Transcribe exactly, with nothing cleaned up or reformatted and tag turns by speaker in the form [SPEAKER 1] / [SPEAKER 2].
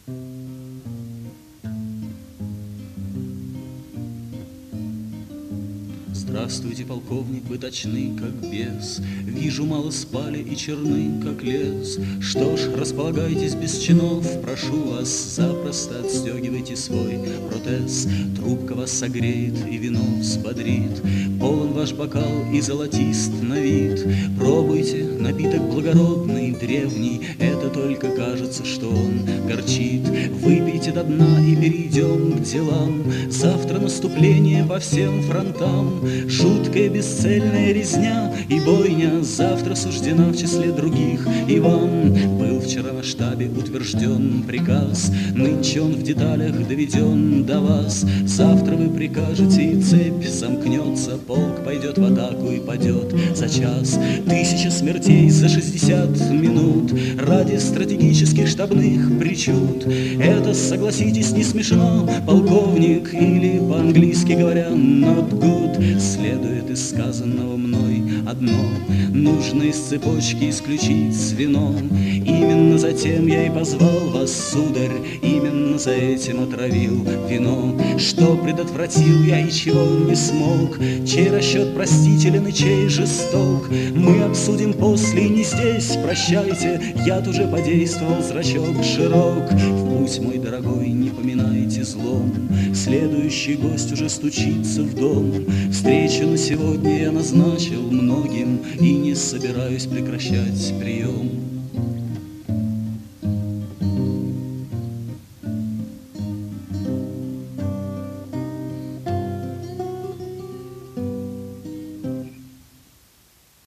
[SPEAKER 1] Здравствуйте, полковник, вы точны, как бес. Вижу, мало спали и черны, как лес. Что ж, располагайтесь без чинов, прошу вас, запросто отстегивайте свой протез. Трубка вас согреет и вино взбодрит, полон ваш бокал и золотист на вид. Пробуйте, напиток благородный, древний, это только кажется, что он горчит. Выпейте до дна и перейдем к делам. Завтра наступление по всем фронтам. Жуткая бесцельная резня и бойня завтра суждена в числе других и вам. Был вчера на штабе утвержден приказ, нынче он в деталях доведен до вас. Завтра вы прикажете, и цепь замкнется, полк пойдет в атаку и падет за час. Тысяча смертей за шестьдесят минут ради стратегических штабных причуд. Это, согласитесь, не смешно, полковник, или по-английски говоря not good. Следует из сказанного мной одно: нужно из цепочки исключить звено. Именно затем я и позвал вас, сударь, именно за этим отравил вино. Что предотвратил я и чего не смог, чей расчет простителен и чей жесток, мы обсудим после, и не здесь, прощайте, яд уже подействовал, зрачок широк. В путь, мой дорогой, не поминайте злом, следующий гость уже стучится в дом. Встречу на сегодня я назначил многим и не собираюсь прекращать прием.